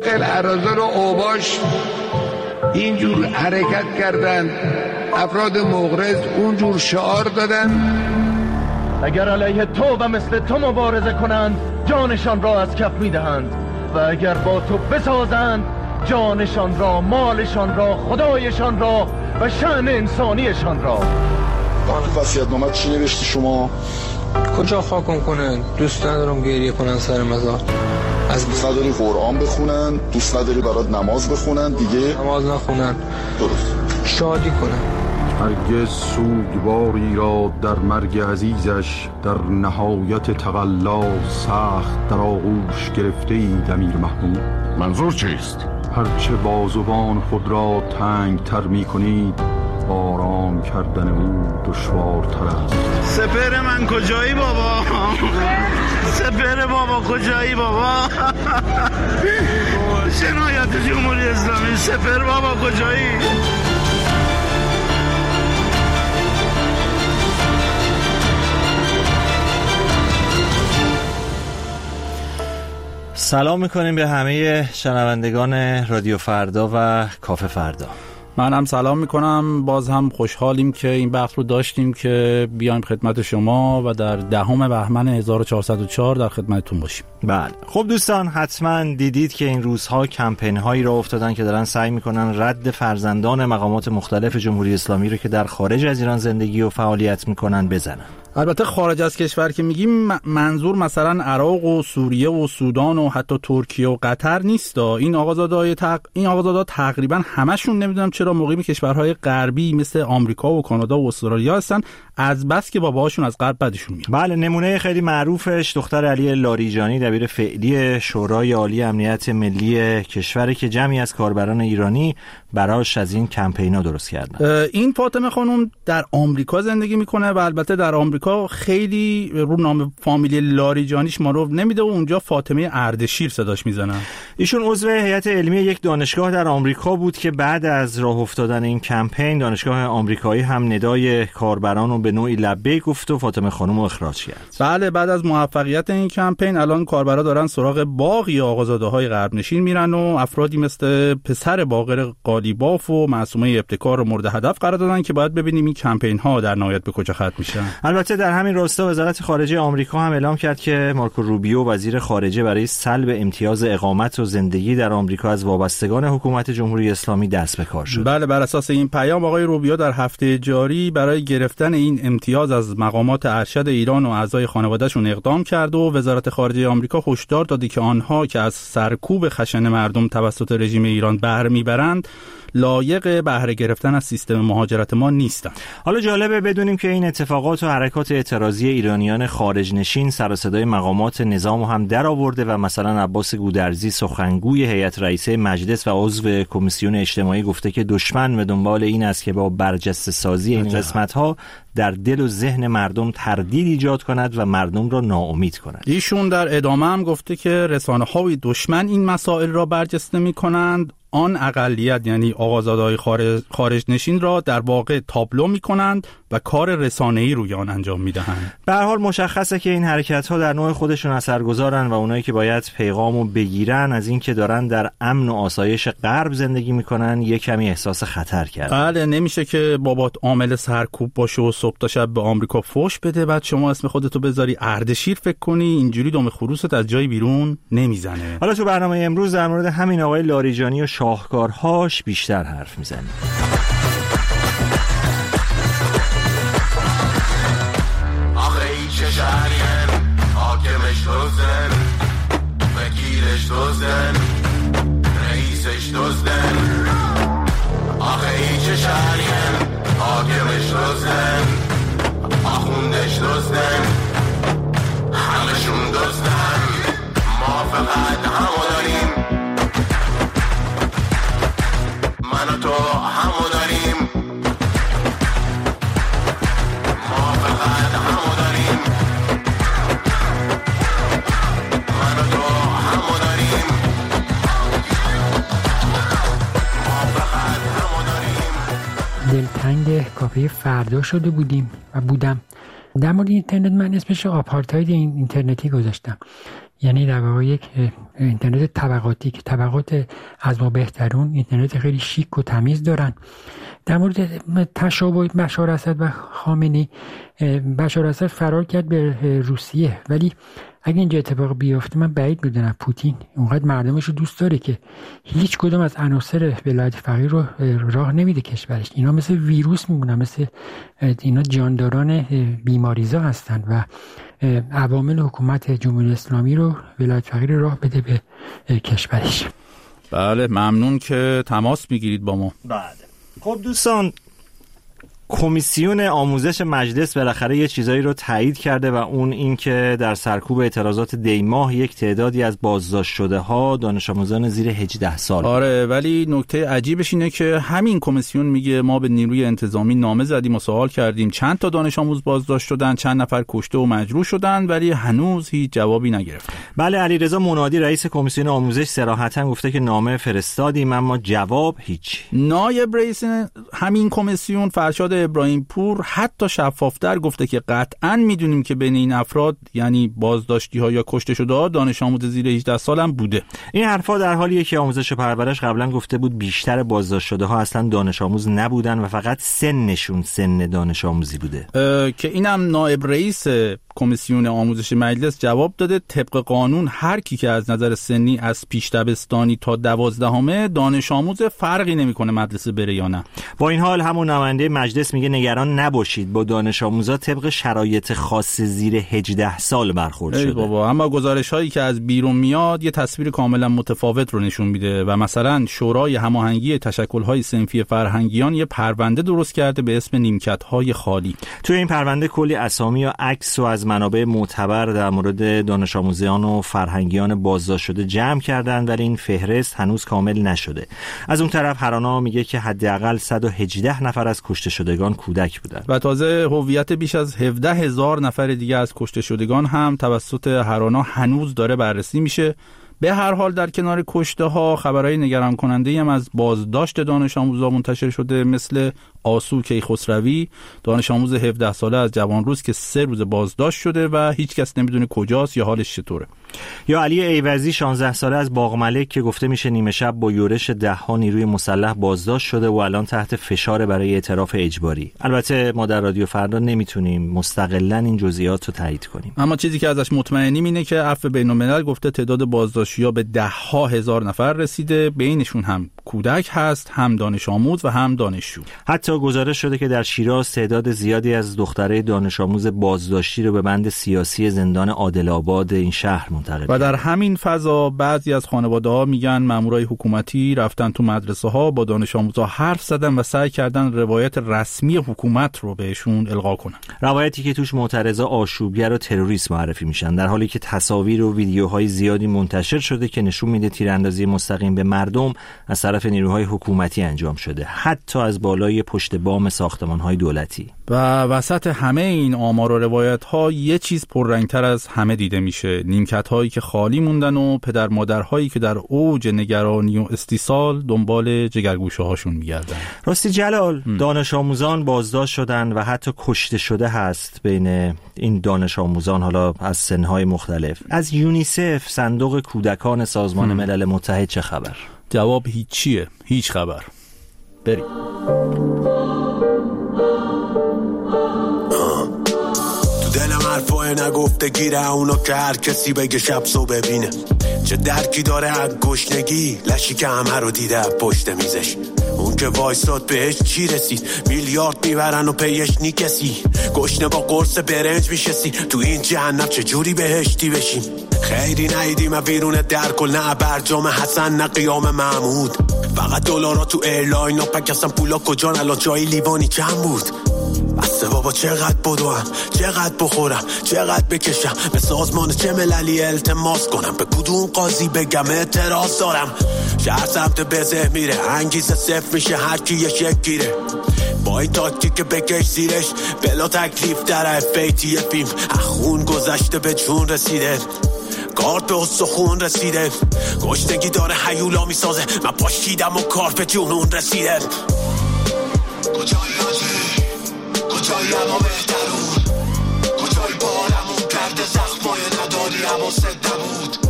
اراذل و اوباش اینجور حرکت کردند، افراد مغرض اونجور شعار دادن. اگر علیه تو و مثل تو مبارزه کنند جانشان را از کف میدهند و اگر با تو بسازند جانشان را، مالشان را، خدایشان را و شأن انسانیشان را. وصیت‌نامه چی نوشتی شما؟ کجا خاکم کنن؟ دوست ندارم گریه کنن سر مزار. از دوست نداری قرآن بخونن، دوست نداری برات نماز بخونن، دیگه نماز نخونن، درست شادی کنن. هرگز سوگواری را در مرگ عزیزش در نهایت تقلا سخت در آغوش گرفته اید امیر محمود. منظور چیست؟ هرچه بازوان خود را تنگ تر می کنید آرام کردن او دشوارتر است. سپر من کجایی بابا؟ سپر بابا کجایی بابا؟ جنایت جمهوری اسلامی، سپر بابا کجایی؟ سلام میکنیم به همه شنوندگان رادیو فردا و کافه فردا. من هم سلام میکنم. باز هم خوشحالیم که این بحث رو داشتیم که بیایم خدمت شما و در 10 بهمن 1404 در خدمتتون باشیم. بله خب دوستان، حتما دیدید که این روزها کمپین هایی را افتادن که دارن سعی میکنن رد فرزندان مقامات مختلف جمهوری اسلامی رو که در خارج از ایران زندگی و فعالیت میکنن بزنن. البته خارج از کشور که میگیم منظور مثلا عراق و سوریه و سودان و حتی ترکیه و قطر نیست. این آقازادا تقریبا همشون نمیدونم چرا مقیم کشورهای غربی مثل آمریکا و کانادا و استرالیا هستن، از بس که باباهاشون از غرب بدشون میاد. بله، نمونه خیلی معروفش دختر علی لاریجانی، دبیر فعلی شورای عالی امنیت ملی کشوری که جمعی از کاربران ایرانی براش از این کمپینا درست کردن. این فاطمه خانم در آمریکا زندگی میکنه و البته در آمریکا خیلی رو نام فامیلی لاریجانیش معروف نمیده و اونجا فاطمه اردشیر صداش میزنن. ایشون عضو هیئت علمی یک دانشگاه در آمریکا بود که بعد از راه افتادن این کمپین دانشگاه آمریکایی هم ندای کاربران رو به نوعی لبیک گفت و فاطمه خانم رو اخراج کرد. بله، بعد از موفقیت این کمپین الان کاربرا دارن سراغ باقی آقازاده‌های غرب نشین میرن و افرادی مثل پسر باقر قالیباف و معصومه ابتکار رو مورد هدف قرار دادن که باید ببینیم این کمپین ها در نهایت به کجا ختم میشن. البته در همین راستا وزارت خارجه آمریکا هم اعلام کرد که مارکو روبیو وزیر خارجه برای سلب امتیاز اقامت و زندگی در آمریکا از وابستگان حکومت جمهوری اسلامی دست به کار شد. بله، بر اساس این پیام آقای روبیو در هفته جاری برای گرفتن این امتیاز از مقامات ارشد ایران و اعضای خانواده‌شون اقدام کرد و وزارت خارجه آمریکا هشدار دادی که آنها که از سرکوب خشن مردم توسط رژیم ایران بهره میبرند لایق بهره گرفتن از سیستم مهاجرت ما نیستند. حالا جالبه بدونیم که این اتفاقات و حرکات اعتراضی ایرانیان خارج نشین سر و صدای مقامات نظام هم در آورده و مثلا عباس گودرزی سخنگوی هیئت رئیسه مجلس و عضو کمیسیون اجتماعی گفته که دشمن به دنبال این است که با برجسته سازی این قسمت‌ها در دل و ذهن مردم تردید ایجاد کند و مردم را ناامید کند. ایشون در ادامه هم گفته که رسانه‌های دشمن این مسائل را برجسته می‌کنند، آن اقلیت یعنی آقازاده‌های خارج نشین را در واقع تابلو می‌کنند و کار رسانه‌ای روی آن انجام می‌دهند. به هر حال مشخصه که این حرکت‌ها در نوع خودشون اثرگذارن و اونایی که باید پیغامو بگیرن از این که دارن در امن و آسایش غرب زندگی می‌کنن یک کمی احساس خطر کردن. بله، نمیشه که بابات عامل سرکوب باشه و صبح تا شب به آمریکا فوش بده بعد شما اسم خودتو بذاری اردشیر فکر کنی اینجوری دم خروست از جای بیرون نمیزنه. حالا تو برنامه امروز در مورد همین آقای لاریجانی و شاهکارهاش بیشتر حرف میزنیم. آخه این چه شهرین حاکمش دوزن وکیلش دوزن رئیسش دوزن. آخه این چه شهرین حاکمش دوزن آخوندش دوزن همشون دوزن. ما فقط همو داریم، من و تو همو داریم، ما فقط همو داریم، من و تو همو داریم، ما فقط همو داریم. دلتنگ کافه فردا شده بودم. در مورد اینترنت من اسمش آپارتاید اینترنتی گذاشتم. یعنی در واقع یک اینترنت طبقاتی که طبقات از ما بهترون اینترنت خیلی شیک و تمیز دارن. در مورد تشابه بشار اسد و خامنه‌ای، بشار اسد فرار کرد به روسیه، ولی اگه اینجا اتفاق بیفته من بعید میدونم پوتین اونقدر مردمش رو دوست داره که هیچ کدوم از عناصر ولایت فقیه رو راه نمیده کشورش. اینا مثل ویروس میمونن، مثل اینا جانداران بیماریزا هستن و عوامل حکومت جمهوری اسلامی رو ولایت فقیه رو راه بده به کشورش. بله ممنون که تماس میگیرید با ما. بله خب دوستان، کمیسیون آموزش مجلس بالاخره یه چیزایی رو تایید کرده و اون این که در سرکوب اعتراضات دیماه یک تعدادی از بازداشت شده ها دانش آموزان زیر 18 سال. آره ولی نکته عجیبش اینه که همین کمیسیون میگه ما به نیروی انتظامی نامه زدیم و سوال کردیم چند تا دانش آموز بازداشت شدن، چند نفر کشته و مجروح شدن، ولی هنوز هیچ جوابی نگرفتن. بله علیرضا منادی رئیس کمیسیون آموزش صراحتاً گفته که نامه فرستادیم اما جواب هیچ. نایب رئیس همین کمیسیون فرشاد ابراهیم پور حتی شفافتر گفته که قطعاً میدونیم که بین این افراد یعنی بازداشتی ها یا کشته شده ها دانش آموز زیر 18 سال هم بوده. این حرفا در حالیه که آموزش و پرورش قبلا گفته بود بیشتر بازداشت شده ها اصلا دانش آموز نبودن و فقط سنشون سن دانش آموزی بوده. که اینم نایب رئیس کمیسیون آموزش مجلس جواب داده طبق قانون هر کی که از نظر سنی از پیش دبستانی تا 12 دانش آموز فرقی نمیکنه مدرسه بره یا نه. با این حال همون نماینده مجلس میگه نگران نباشید با دانش آموزا طبق شرایط خاص زیر 18 سال برخورد شده. بابا اما گزارش هایی که از بیرون میاد یه تصویر کاملا متفاوت رو نشون میده و مثلا شورای هماهنگی تشکل های صنفی فرهنگیان یه پرونده درست کرده به اسم نیمکت های خالی. توی این پرونده کلی اسامی و عکس و از منابع معتبر در مورد دانش آموزان و فرهنگیان بازداشت شده جمع کردن ولی این فهرست هنوز کامل نشده. از اون طرف هرانا میگه که حداقل 118 نفر از کشته شدگان کودک بودن و تازه هویت بیش از 17,000 نفر دیگه از کشته شدگان هم توسط هرانا هنوز داره بررسی میشه. به هر حال در کنار کشته ها خبرهای نگران کننده هم از بازداشت دانش آموزا منتشر شده، مثل آسو کیخسروی دانش آموز 17 ساله از جوانروز که 3 روز بازداشت شده و هیچ کس نمیدونه کجاست یا حالش چطوره. یا علی ایوزی 16 ساله از باغملک که گفته میشه نیمه شب با یورش 10 نیروی مسلح بازداشت شده و الان تحت فشار برای اعتراف اجباری. البته ما در رادیو فردا نمیتونیم مستقلاً این جزئیات رو تایید کنیم، اما چیزی که ازش مطمئنیم اینه که عفو بین‌الملل گفته تعداد بازداشتی‌ها به 10,000 نفر رسیده، بینشون هم کودک هست، هم دانش آموز و هم دانشجو. حتی گزارش شده که در شیراز تعداد زیادی از دخترای دانش آموز بازداشتی رو به بند سیاسی زندان عادل آباد این شهر منتقل و در همین فضا بعضی از خانواده‌ها میگن مامورای حکومتی رفتن تو مدرسه‌ها با دانش آموزا حرف زدن و سعی کردن روایت رسمی حکومت رو بهشون القا کنن، روایتی که توش معترضا آشوبگر و تروریست معرفی میشن، در حالی که تصاویر و ویدیوهای زیادی منتشر شده که نشون میده تیراندازی مستقیم به مردم از طرف نیروهای حکومتی انجام شده، حتی از بالای پشت بام ساختمان‌های دولتی. و وسط همه این آمار و روایت‌ها یه چیز پررنگتر از همه دیده میشه، نیمکت‌هایی که خالی موندن و پدر مادرهایی که در اوج نگرانی و استیصال دنبال جگرگوشه‌هاشون میگردن. راستی جلال، دانش آموزان بازداشت شدن و حتی کشته شده هست بین این دانش آموزان، حالا از سنهای مختلف. از یونیسف، صندوق کودکان سازمان ملل متحد چه خبر؟ جواب هیچیه، هیچ خبر. بریم. حرفای نگفته گیره اونو که هر کسی بگه شب سو ببینه، چه درکی داره از گشنگی، لشی که همه رو دیده پشت میزش، اون که وایستاد بهش چی رسید، میلیارد میبرن و پیش نیکسی، گشنه با قرص برنج میشسی، تو این جهنم چه جوری بهشتی بشیم، خیلی نیدیم بیرون در کل، نه برجام حسن نه قیام محمود، فقط دلارا تو ایرلاین و پکستن پولا کجان، الان جایی لیوانی چند بود، بسته بابا چقدر بدوم، چقدر بخورم، چقدر بکشم، به سازمان چه مللی التماس کنم، به کدوم قاضی بگم اعتراض دارم، شهر سمت بزه میره، انگیزه صفر میشه، هر کی یه شک گیره، با این تاکتیک بکش زیرش، بلا تکلیف در افیتی فیلم، اخون گذشته به جون رسیده، کارت به استخون رسیده، گشتگی داره حیولا میسازه، من پاشیدم و کارت به جنون رسیده، کجایی آجی؟ کجایی اما بهترون؟ کجایی بارمون کرده زخمای نداری اما سده بود؟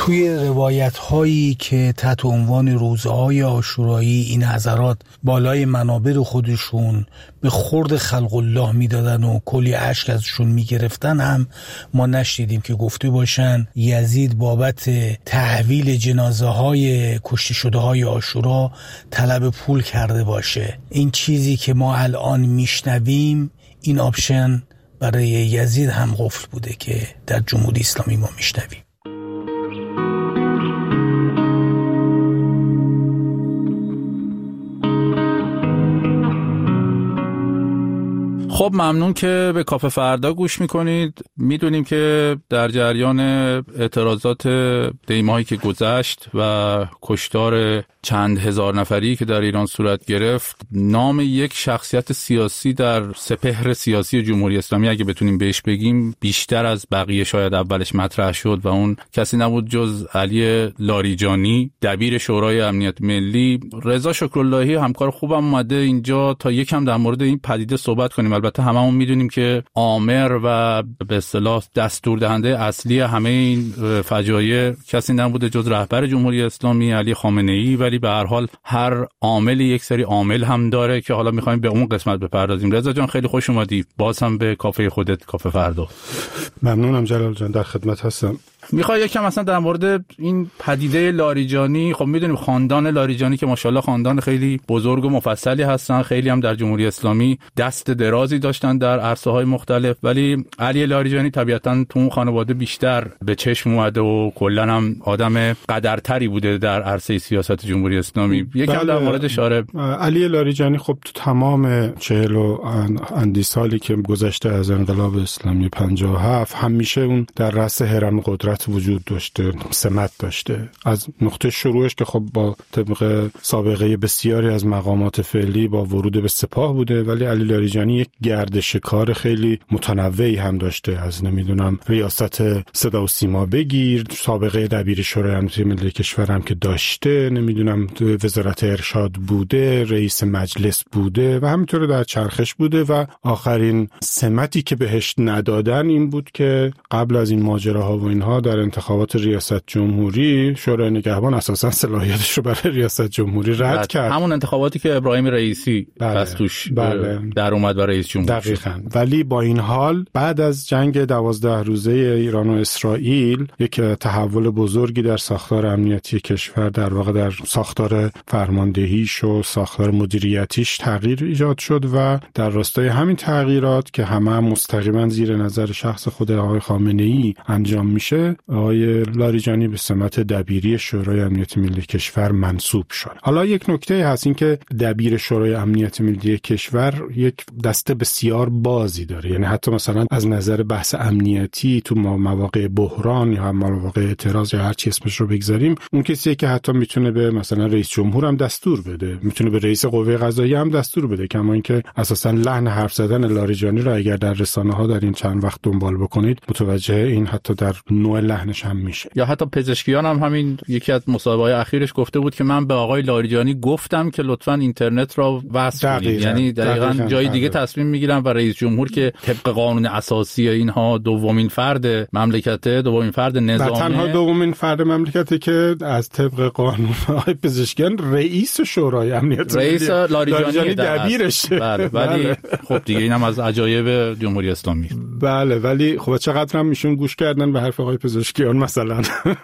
توی روایت هایی که تحت عنوان روزهای عاشورایی این حضرات بالای منابر خودشون به خورد خلق الله میدادن و کلی اشک ازشون میگرفتن هم ما نشنیدیم که گفته باشن یزید بابت تحویل جنازه های کشته شده های عاشورا طلب پول کرده باشه. این چیزی که ما الان میشنویم، این آپشن برای یزید هم قفل بوده که در جمهوری اسلامی ما میشنویم. خب ممنون که به کافه فردا گوش میکنید. میدونیم که در جریان اعتراضات دیماهی که گذشت و کشتار چند هزار نفری که در ایران صورت گرفت، نام یک شخصیت سیاسی در سپهر سیاسی جمهوری اسلامی اگه بتونیم بهش بگیم بیشتر از بقیه شاید اولش مطرح شد و اون کسی نبود جز علی لاریجانی، دبیر شورای امنیت ملی. رضا شکراللهی همکار خوبم اومده اینجا تا یکم در مورد این پدیده صحبت کنیم. البته هممون میدونیم که عامر و به اصطلاح دستور دهنده اصلی همه این فجایع کسی نبوده جز رهبر جمهوری اسلامی علی خامنه‌ای، ولی به هر حال هر عاملی یک سری عامل هم داره که حالا می‌خوایم به اون قسمت بپردازیم. رضا جان خیلی خوش اومدی باز هم به کافه خودت، کافه فردا. ممنونم جلال جان، در خدمت هستم. میخوای یکم اصلا در مورد این پدیده لاریجانی، خب میدونیم خاندان لاریجانی که ماشاءالله خاندان خیلی بزرگ و مفصلی هستن، خیلی هم در جمهوری اسلامی دست درازی داشتن در عرصه‌های مختلف، ولی علی لاریجانی طبیعتاً تو اون خانواده بیشتر به چشم اومده و کلاً هم آدم قدرتری بوده در عرصه سیاست جمهوری اسلامی. یکم در مورد اشاره. علی لاریجانی خب تو تمام 40 و اندی سالی که گذشته از انقلاب اسلامی 57 همیشه اون در رأس هرم قدرت وجود داشته، سمت داشته. از نقطه شروعش که خب با طبق سابقه بسیاری از مقامات فعلی با ورود به سپاه بوده، ولی علی لاریجانی یک گردش کار خیلی متنوعی هم داشته. از نمیدونم ریاست صدا و سیما بگیر، سابقه دبیر شورای امنیت ملی کشور هم که داشته، نمیدونم وزارت ارشاد بوده، رئیس مجلس بوده و همینطور در چرخش بوده و آخرین سمتی که بهش ندادن این بود که قبل از این ماجراها و اینها در انتخابات ریاست جمهوری شورای نگهبان اساسا صلاحیتش رو برای ریاست جمهوری رد کرد. همون انتخاباتی که ابراهیم رئیسی از توش در اومد برای رئیس جمهوری. دقیقاً. ولی با این حال بعد از جنگ 12 روزه ایران و اسرائیل یک تحول بزرگی در ساختار امنیتی کشور، در واقع در ساختار فرماندهیش و ساختار مدیریتیش تغییر ایجاد شد و در راستای همین تغییرات که همه مستقیما زیر نظر شخص خود آقای خامنه‌ای انجام میشه، آقای لاریجانی به سمت دبیری شورای امنیت ملی کشور منصوب شد. حالا یک نکته هست، این که دبیر شورای امنیت ملی کشور یک دسته بسیار بازی داره، یعنی حتی مثلا از نظر بحث امنیتی تو مواقع بحران یا مواقع اعتراض یا هر چی اسمش رو بگذاریم، اون کسیه که حتی میتونه به مثلا رئیس جمهور هم دستور بده، میتونه به رئیس قوه قضاییه هم دستور بده. کما اینکه اساسا لحن حرف زدن لاریجانی رو اگر در رسانه‌ها در این چند وقت دنبال بکنید متوجه این حتی در نوع لحنش هم میشه. یا حتی پزشکیان هم همین یکی از مصاحبه‌های اخیرش گفته بود که من به آقای لاریجانی گفتم که لطفاً اینترنت را وصل کنید، یعنی دقیقاً جای دیگه تصمیم میگیرن و رئیس جمهور که طبق قانون اساسی اینها دومین فرد مملکته، دومین فرد نظامیه، تنها دومین فرد مملکته که از طبق قانون آقای پزشکیان رئیس شورای امنیت رئیس لاریجانی دبیرشه. بله ولی خب دیگه اینم از عجایب جمهوری اسلامی. بله ولی خب چقدر هم میشون گوش کردن به حرف آقای پزشکیان مثلا.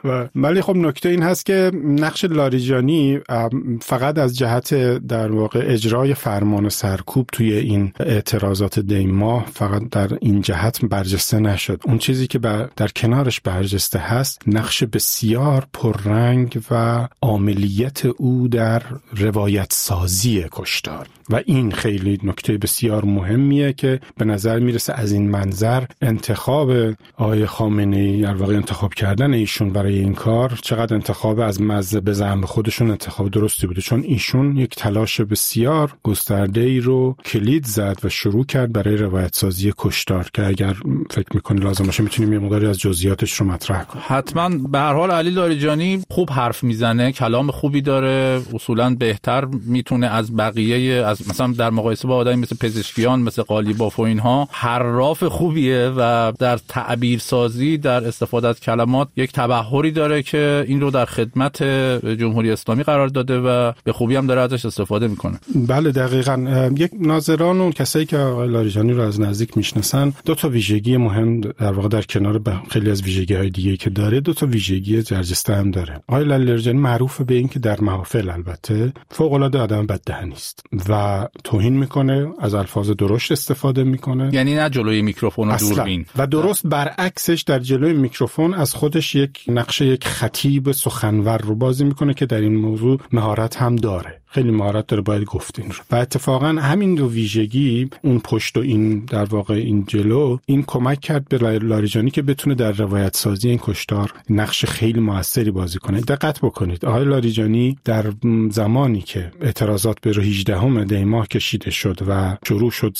ولی خب نکته این هست که نقش لاریجانی فقط از جهت در واقع اجرای فرمان سرکوب توی این اعتراضات دیما فقط در این جهت برجسته نشد. اون چیزی که در کنارش برجسته هست نقش بسیار پررنگ و عاملیت او در روایت سازی کشتار و این خیلی نکته بسیار مهمیه که به نظر میرسه از این منظر انتخاب آقای خامنه‌ای، در واقع انتخاب کردن ایشون برای این کار چقدر انتخاب از مزه به زعم خودشون انتخاب درستی بوده، چون ایشون یک تلاش بسیار گسترده‌ای رو کلید زد و شروع کرد برای روایت سازی کشتار که اگر فکر می‌کنی لازم باشه میتونیم یه مقداری از جزئیاتش رو مطرح کنیم. حتما. به هر حال علی لاریجانی خوب حرف میزنه، کلام خوبی داره، اصولاً بهتر میتونه از بقیه، از مثلا در مقایسه با آدمی مثل پزشکیان، مثل قالیباف و اینها حراف خوبیه و در تعبیر سازی، در استفاده از کلمات یک تبحری داره که این رو در خدمت جمهوری اسلامی قرار داده و به خوبی هم داره ازش استفاده میکنه. بله دقیقاً. یک ناظران و کسایی که آقای لاریجانی رو از نزدیک میشناسن دو تا ویژگی مهم در واقع در کنار خیلی از ویژگی‌های دیگه‌ای که داره، دو تا ویژگی برجسته هم داره. آقای لاریجانی معروف به این که در محافل البته فوق‌العاده آدم بددهنی است و توهین میکنه، از الفاظ درشت استفاده میکنه، یعنی نه جلوی میکروفون و دوربین، و درست برعکسش در جلوی میکروفون از خودش یک نقش یک خطیب سخنور رو بازی میکنه که در این موضوع مهارت هم داره، خیلی مهارت داره، باید گفتین رو. و اتفاقا همین دو ویژگی، اون پشت و این در واقع این جلو، این کمک کرد به لاریجانی که بتونه در روایت سازی این کشتار نقش خیلی موثری بازی کنه. دقت بکنید آقای لاریجانی در زمانی که اعتراضات به 18 دی ماه کشیده شد و شروع شد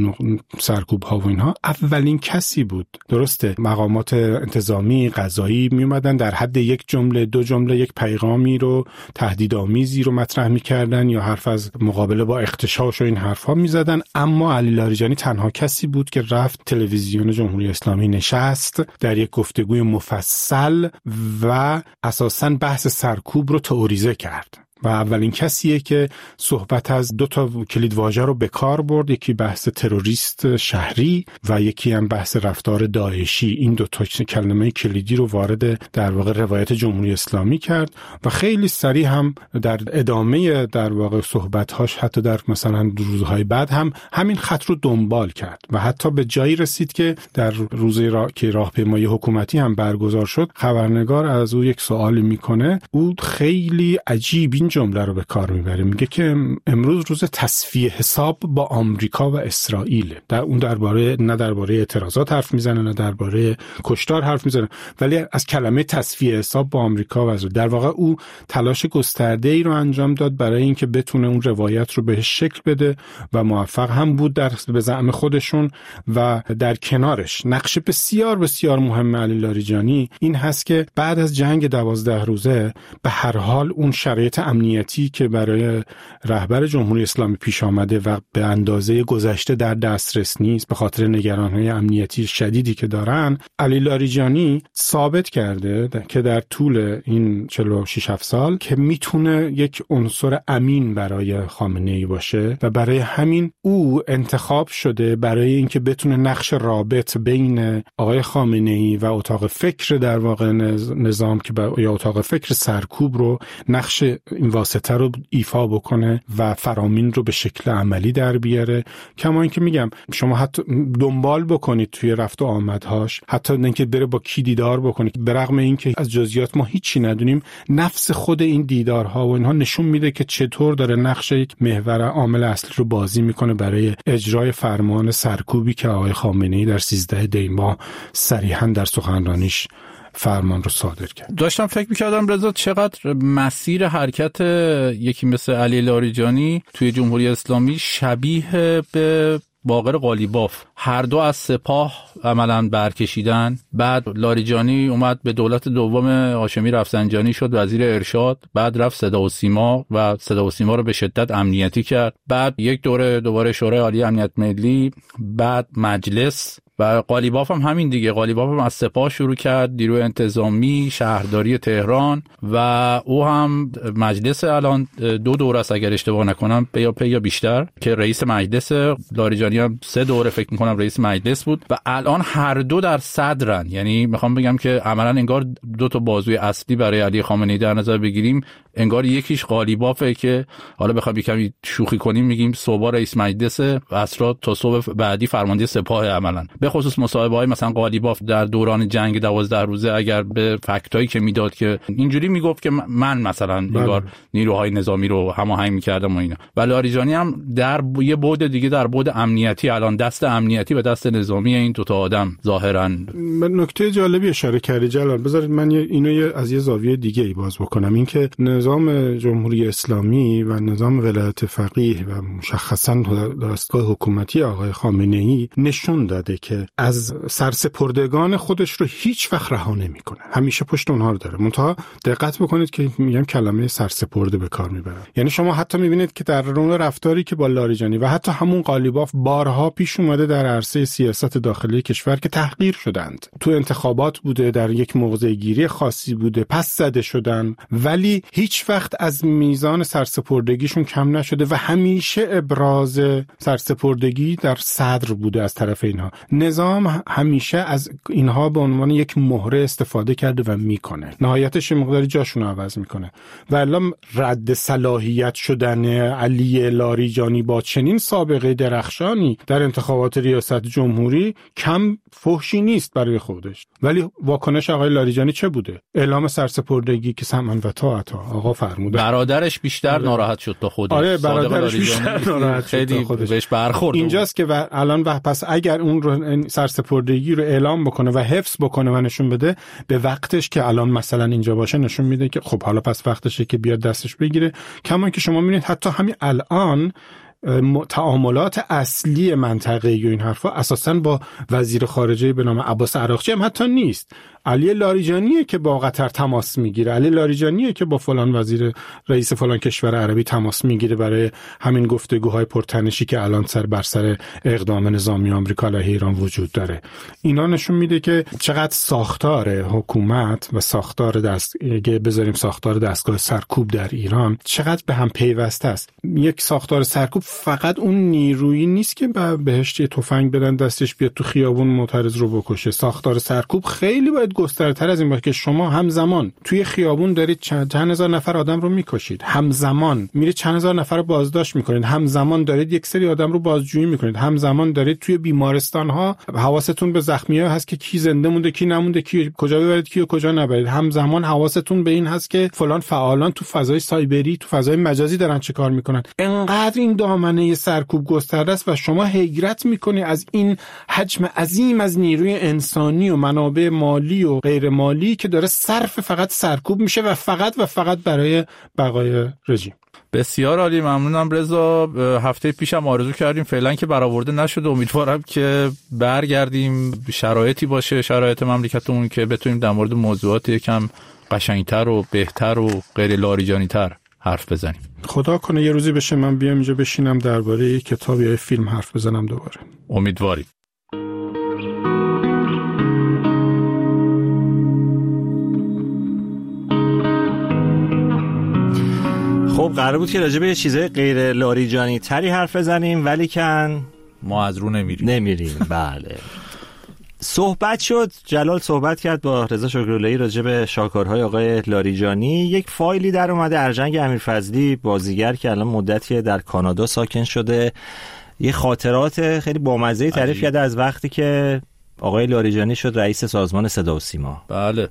سرکوب ها و اینها، اولین کسی بود، درسته، مقامات انتظامی قضایی می اومدن در حد یک جمله دو جمله یک پیغامی رو تهدیدآمیزی رو مطرح می‌کردن یا حرف از مقابله با اغتشاش و این حرفا می‌زدن، اما علی لاریجانی تنها کسی بود که رفت تلویزیون جمهوری اسلامی نشست، در یک گفتگوی مفصل و اساساً بحث سرکوب رو تئوریزه کرد و اولین کسیه که صحبت از دو تا کلیدواژه رو به کار برد، یکی بحث تروریست شهری و یکی هم بحث رفتار داعشی. این دو تا کلمه کلیدی رو وارد در واقع روایت جمهوری اسلامی کرد و خیلی سریع هم در ادامه در واقع صحبت‌هاش حتی در مثلا روزهای بعد هم همین خط رو دنبال کرد و حتی به جایی رسید که در روزی که راهپیمایی حکومتی هم برگزار شد، خبرنگار از او یک سوالی میکنه، او خیلی عجیب این جمله رو به کار میبره، میگه که امروز روز تصفیه حساب با آمریکا و اسرائیل. در اون نه درباره اعتراضات حرف میزنه نه درباره کشتار حرف میزنه، ولی از کلمه تصفیه حساب با آمریکا و اسرائیل. در واقع او تلاش گسترده‌ای رو انجام داد برای اینکه بتونه اون روایت رو بهش شکل بده و موفق هم بود در به زعم خودشون. و در کنارش نقش بسیار بسیار مهم علی لاریجانی این هست که بعد از جنگ 12 روزه به هر حال اون شرایط امنیتی که برای رهبر جمهوری اسلامی پیش آمده و به اندازه گذشته در دسترس نیست به خاطر نگرانی‌های امنیتی شدیدی که دارن، علی لاریجانی ثابت کرده که در طول این 46 سال که میتونه یک عنصر امین برای خامنه‌ای باشه و برای همین او انتخاب شده برای اینکه بتونه نقش رابط بین آقای خامنه‌ای و اتاق فکر در واقع نظام که یا اتاق فکر سرکوب رو، نقش این واسطه رو ایفا بکنه و فرامین رو به شکل عملی در بیاره. کما اینکه میگم شما حتی دنبال بکنید توی رفت و آمدهاش، حتی اینکه بره با کی دیدار بکنید، به رغم اینکه از جزئیات ما هیچی ندونیم، نفس خود این دیدارها و اینها نشون میده که چطور داره نقش یک محور عامل اصلی رو بازی میکنه برای اجرای فرمان سرکوبی که آقای خامنه‌ای در 13 دی ماه صریحاً در سخنرانیش فرمان رو صادر کرد. داشتم فکر می‌کردم رضا چقدر مسیر حرکت یکی مثل علی لاریجانی توی جمهوری اسلامی شبیه به باقر قالیباف. هر دو از سپاه عملاً برکشیدن، بعد لاریجانی اومد به دولت دوم هاشمی رفسنجانی شد وزیر ارشاد، بعد رفت صدا و سیما و صدا و سیما رو به شدت امنیتی کرد، بعد یک دوره دوباره شورای عالی امنیت ملی، بعد مجلس. و قالیباف هم همین دیگه، قالیباف هم از سپاه شروع کرد، نیروی انتظامی، شهرداری تهران و او هم مجلس الان 2 دوره است اگر اشتباه نکنم یا بیشتر که رئیس مجلس. لاریجانی هم 3 دوره فکر میکنم رئیس مجلس بود و الان هر دو در صدرن. یعنی میخوام بگم که عملا انگار 2 تا بازوی اصلی برای علی خامنه‌ای در نظر بگیریم، انگار یکیش قالیبافه که حالا بخوام یکم شوخی کنیم میگیم صبح رئیس مجلس، عصرا تا صبح بعدی فرمانده سپاه. عملا به خصوص مصاحبه‌های مثلا قالیباف در دوران جنگ 12 روزه اگر به فکتایی که میداد که اینجوری میگفت که من مثلا انگار نیروهای نظامی رو هماهنگ می‌کردم و اینا. و لاریجانی هم در یه بعد دیگه، در بعد امنیتی، الان دست امنیتی و دست نظامی این 2 تا آدم ظاهراً. نکته جالبی اشاره کردی جلال، بذارید من اینو از یه زاویه دیگه ای باز بکنم. این که نظام جمهوری اسلامی و نظام ولایت فقیه و مشخصاً دستگاه حکومتی آقای خامنه‌ای نشون داده که از سرسپردگان خودش رو هیچ وقت رها نمی‌کنه. همیشه پشت اونها رو داره. منتها دقت بکنید که میگم کلمه سرسپرده به کار میبرن. یعنی شما حتی میبینید که در رون رفتاری که با لاریجانی و حتی همون قالیباف بارها پیش اومده در عرصه سیاست داخلی کشور که تحقیر شدند. تو انتخابات بوده، در یک موضع‌گیری خاصی بوده، پس زده شدن، ولی هیچ وقت از میزان سرسپردگیشون کم نشده و همیشه ابراز سرسپردگی در صدر بوده از طرف اینها. نظام همیشه از اینها به عنوان یک مهره استفاده کرده و میکنه. نهایتش مقداری جاشون رو عوض میکنه. و الان رد صلاحیت شدن علی لاریجانی با چنین سابقه درخشانی در انتخابات ریاست جمهوری کم فحشی نیست برای خودش. ولی واکنش آقای لاریجانی چه بوده؟ اعلام سرسپردگی که سمعا و طاعت آقا فرموده. برادرش بیشتر ناراحت شد تا خودش. آره برادرش بیشتر ناراحت شد تا خودش. بهش برخورد. اینجاست که الان پس اگر اون رو سرسپردگی رو اعلام بکنه و حفظ بکنه و نشون بده، به وقتش که الان مثلا اینجا باشه نشون میده که خب حالا پس وقتشه که بیاد دستش بگیره. کما که شما میبینید حتی همین الان تعاملات اصلی منطقه‌ای و این حرفا اساساً با وزیر خارجه به نام عباس عراقچی هم حتی نیست. علی لاریجانیه که با قطر تماس میگیره، علی لاریجانیه که با فلان وزیر رئیس فلان کشور عربی تماس میگیره برای همین گفتگوهای پرتنشی که الان سر بر سر اقدام نظامی آمریکا علیه ایران وجود داره. اینا نشون میده که چقدر ساختار حکومت و ساختار بذاریم ساختار دستگاه سرکوب در ایران چقدر به هم پیوسته است. یک ساختار سرکوب فقط اون نیرویی نیست که بهش یه تفنگ بدن دستش بیاد تو خیابون معترض رو بکشه. ساختار سرکوب خیلی باید گسترتر از این باشه که شما همزمان توی خیابون دارید چند هزار نفر آدم رو میکشید، همزمان میرید چند هزار نفر رو بازداشت میکنید، همزمان دارید یک سری آدم رو بازجویی میکنید، همزمان دارید توی بیمارستان ها حواستون به زخمی‌ها هست که کی زنده مونده کی نمونده، کی کجا ببرید کی کجا نبرید، همزمان حواستون به این هست که فلان فعالان تو فضای سایبری تو فضای مجازی دارن چه کار میکنن. انقدر این دامنه سرکوب گسترده است و شما حیرت میکنی از این حجم عظیم از نیروی انسانی و منابع مالی و غیر مالی که داره صرف فقط سرکوب میشه و فقط برای بقای رژیم. بسیار عالی، ممنونم رضا. هفته پیشم آرزو کردیم فعلا که برآورده نشده، امیدوارم که برگردیم شرایطی باشه شرایط مملکتمون که بتونیم در مورد موضوعات یکم قشنگتر و بهتر و غیر لاریجانی تر حرف بزنیم. خدا کنه یه روزی بشه من بیام اینجا بشینم درباره یک کتاب یا فیلم حرف بزنم دوباره. امیدواریم. خب قرار بود که راجع به چیزای غیر لاریجانی تری حرف بزنیم ولی کن ما از رو نمیریم. بله. صحبت شد، جلال صحبت کرد با رضا شکراللهی راجع به شاهکارهای آقای لاریجانی. یک فایلی در اومده، ارجنگ امیرفضلی بازیگر که الان مدتی در کانادا ساکن شده یه خاطرات خیلی بامزه‌ای تعریف کرده از وقتی که آقای لاریجانی شد رئیس سازمان صدا و سیما. بله.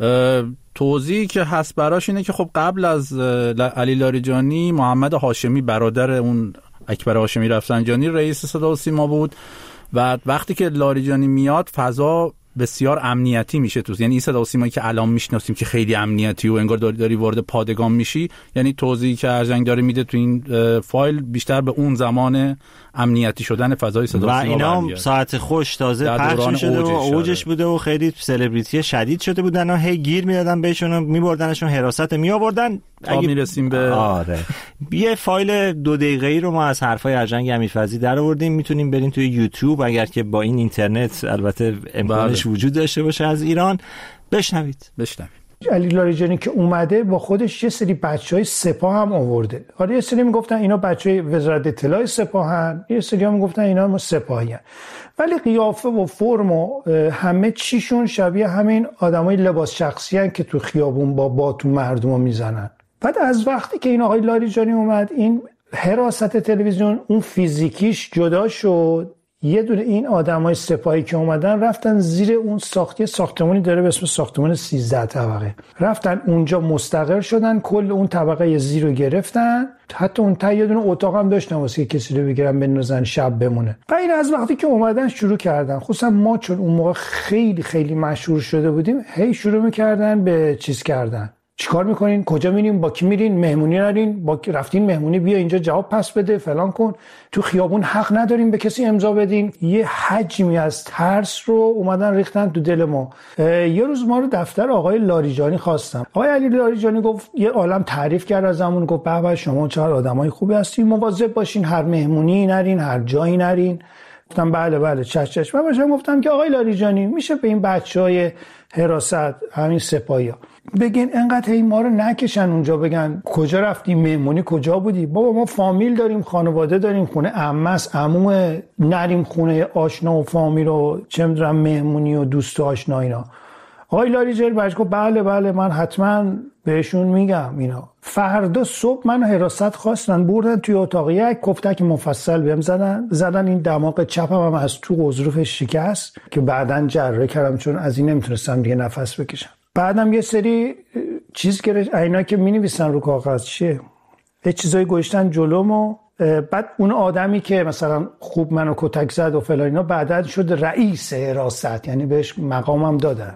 توضیحی که هست براش اینه که خب قبل از علی لاریجانی محمد هاشمی برادر اون اکبر هاشمی رفسنجانی رئیس صدا و سیما بود و وقتی که لاریجانی میاد فضا بسیار امنیتی میشه توش. یعنی این صدا و سیمایی که الان میشناسیم که خیلی امنیتی و انگار داری وارد پادگان میشی، یعنی توضیحی که ارجنگ داره میده تو این فایل بیشتر به اون زمان امنیتی شدن فضای صدا و سیما و اینا ساعت خوش تازه پخش شده و اوجش بوده و خیلی سلبریتی شدید شده بودن و هی گیر میدادن بهشون و میبردنشون حراست میآوردن. اگه میرسیم به یه فایل 2 دقیقه‌ای رو ما از حرفای ارجنگ امیرفضلی در آوردیم، میتونیم بریم توی یوتیوب اگر که با این اینترنت البته امکانش وجود داشته باشه از ایران. بشنوید. علی لاریجانی که اومده با خودش یه سری بچهای سپاه هم آورده. حالا یه سری میگفتن اینا بچهای وزارت اطلاع سپاهن، یه سری هم میگفتن اینا هم سپاهیان، ولی قیافه و فرم و همه چیشون شبیه همین آدمای لباس شخصی هن که تو خیابون با باتون مردمو میزنن. بعد از وقتی که این آقای لاریجانی اومد این حراست تلویزیون اون فیزیکیش جدا شد، یه دونه این آدمای سپاهی که اومدن رفتن زیر اون ساختمانی داره به اسم ساختمان 13 طبقه، رفتن اونجا مستقر شدن، کل اون طبقه زیر رو گرفتن، حتی اون تا یه دونه اتاق هم داشتن واسه کسی رو بگیرن بندازن شب بمونه. و این از وقتی که اومدن شروع کردن، خصوصا ما چون اون موقع خیلی خیلی مشهور شده بودیم، هی شروع می‌کردن به چیز کردن، چیکار میکنین؟ کجا میرین؟ با کی میرین؟ مهمونی نرین؟ با رفتین مهمونی بیا اینجا جواب پس بده فلان کن. تو خیابون حق ندارین به کسی امضا بدین. یه حجمی از ترس رو اومدن ریختن تو دل ما. یه روز ما رو دفتر آقای لاریجانی خواستم. آقای علی لاریجانی گفت یه عالم تعریف کرد ازمون، گفت به شما چقدر آدمای خوبی هستین، مواظب باشین هر مهمونی نرین، هر جایی نرین. گفتم بله چش. من گفتم که آقای لاریجانی میشه به این بچهای حراست همین سپاهیا بگین انقدر هی ما رو نکشن اونجا، بگن کجا رفتی مهمونی، کجا بودی؟ بابا ما فامیل داریم، خانواده داریم، خونه عمس عمومه، نریم خونه آشنا و فامیل و چه میدونم مهمونی و دوست و آشنا اینا. آقای لاریجانی برش گفت بله من حتما بهشون میگم اینا. فردا صبح من حراست خواستن، بردن توی اتاق، یک کفتک مفصل بهم زدن این دماغ چپم هم از تو غضروفش شکست که بعدن جراحی کردم چون از این نمیتونستم دیگه نفس بکشم. بعدم یه سری چیز گرفت، اینا که مینویسن رو کاغذ چیه، یه چیزایی گوشتن جلومو. بعد اون آدمی که مثلا خوب منو کتک زد و فلان اینا بعدن شد رئیس حراست، یعنی بهش مقامم دادن.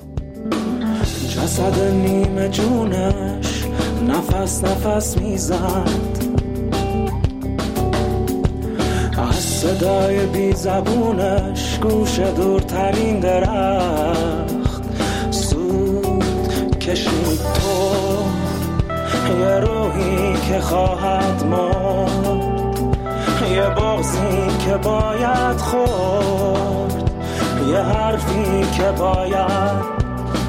جسد نیمه جونش نفس میزد، از صدای بی زبونش گوش دورترین درخت سود کشید. تو یه روحی که خواهد مرد، یه بغضی که باید خورد، یه حرفی که باید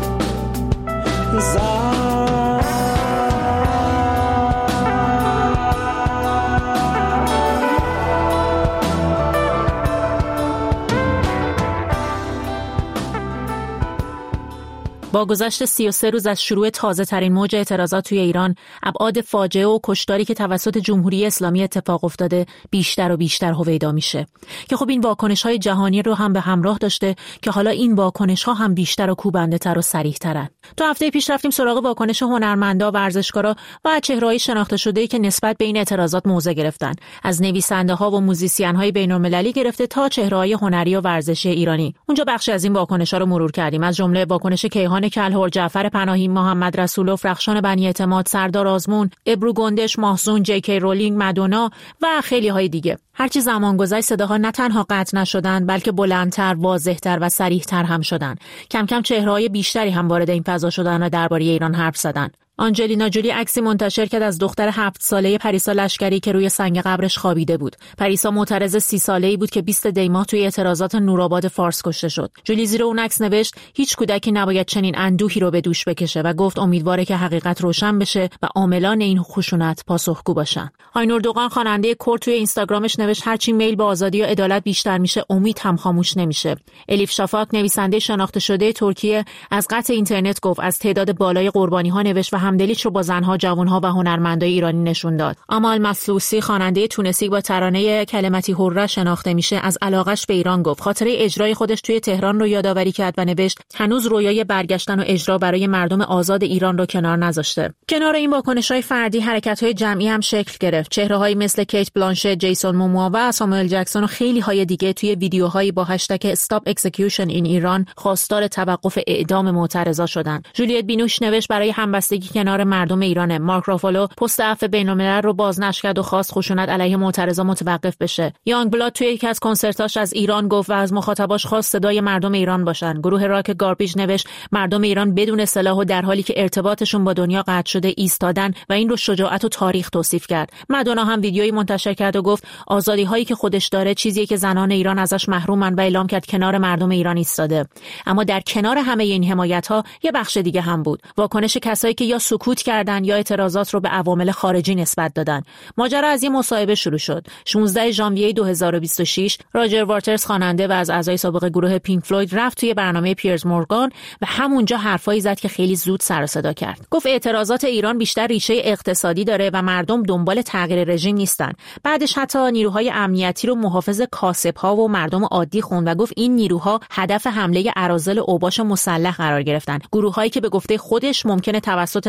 با گذشت 33 روز از شروع تازه ترین موج اعتراضات توی ایران، ابعاد فاجعه و کشتاری که توسط جمهوری اسلامی اتفاق افتاده بیشتر و بیشتر هویدا میشه که خب این واکنش‌های جهانی رو هم به همراه داشته که حالا این واکنش‌ها هم بیشتر و کوبنده‌تر و صریح‌ترن. تو هفته پیش رفتیم سراغ واکنش هنرمندا، ورزشکارا و چهره‌های شناخته شده‌ای که نسبت به این اعتراضات موضع گرفتن، از نویسنده‌ها و موزیسین‌های بین‌المللی گرفته تا چهره‌های هنری و ورزشی ایرانی. اونجا بخشی از این واکنش‌ها رو مرور کردیم، از جمله واکنش کیهان کلهر، جعفر پناهی، محمد رسولوف، رخشان بنی اعتماد، سردار آزمون، ابرو گندش، ماهزون، جی.کی رولینگ، مادونا و خیلی های دیگه. هرچی زمان گذشت صداها نه تنها قطع نشدن بلکه بلندتر، واضحتر و صریحتر هم شدن. کم کم چهره‌های بیشتری هم وارد این فضا شدن و درباره ایران حرف زدن. آنجلینا جولی عکسی منتشر کرد از دختر 7 ساله پریسا لشکری که روی سنگ قبرش خوابیده بود. پریسا معترض 30 ساله‌ای بود که 20 دی ماه توی اعتراضات نورآباد فارس کشته شد. جولی زیر اون عکس نوشت هیچ کودکی نباید چنین اندوهی رو به دوش بکشه و گفت امیدواره که حقیقت روشن بشه و عاملان این خشونت پاسخگو باشن. آینور دوغان خواننده کرد توی اینستاگرامش نوشت هرچی میل به آزادی و عدالت بیشتر میشه، امید هم خاموش نمیشه. الیف شافاک نویسنده شناخته شده ترکیه از قطع اینترنت گفت، از تعداد بالای قربانی‌ها نوشت و همدلیش رو با زنها، جوانها و هنرمندای ایرانی نشون داد. امال مسلوسی خواننده تونسی با ترانه کلمتی حره شناخته میشه، از علاقش به ایران گفت. خاطره اجرای خودش توی تهران رو یادآوری کرد و نوشت هنوز رویای برگشتن و اجرا برای مردم آزاد ایران رو کنار نذاشته. کنار این واکنش‌های فردی، حرکت‌های جمعی هم شکل گرفت. چهره‌هایی مثل کیت بلانشت، جیسون موموا و ساموئل جکسون و خیلی های دیگه توی ویدیوهایی با هشتگ Stop Execution in Iran خواستار توقف اعدام معترضا شدن. جولیت بینوش نوشت برای همبستگی کنار مردم ایران. مارک رافالو پست عفو بین‌الملل رو بازنشر کرد و خواست خشونت علیه معترضا متوقف بشه. یانگ بلاد توی یکی از کنسرتاش از ایران گفت و از مخاطباش خواست صدای مردم ایران باشن. گروه راک گاربیج نوشت مردم ایران بدون سلاح و در حالی که ارتباطشون با دنیا قطع شده ایستادن و این رو شجاعت و تاریخ توصیف کرد. مادونا هم ویدیویی منتشر کرد و گفت آزادی هایی که خودش داره چیزیه که زنان ایران ازش محرومن و اعلام کرد کنار مردم ایران ایستاده. اما در کنار همه این حمایت ها یه بخش دیگه هم بود، واکنش کسایی که یا سکوت کردن یا اعتراضات رو به عوامل خارجی نسبت دادن. ماجرا از یه مصاحبه شروع شد. 16 ژانویه 2026 راجر واترز خواننده و از اعضای سابق گروه پینک فلوید رفت توی برنامه پیرز مورگان و همونجا حرفایی زد که خیلی زود سر و صدا کرد. گفت اعتراضات ایران بیشتر ریشه اقتصادی داره و مردم دنبال تغییر رژیم نیستن. بعدش حتی نیروهای امنیتی رو محافظ کاسب‌ها و مردم عادی خوند و گفت این نیروها هدف حمله اراذل اوباش مسلح قرار گرفتن. گروهایی که به گفته خودش ممکنه توسط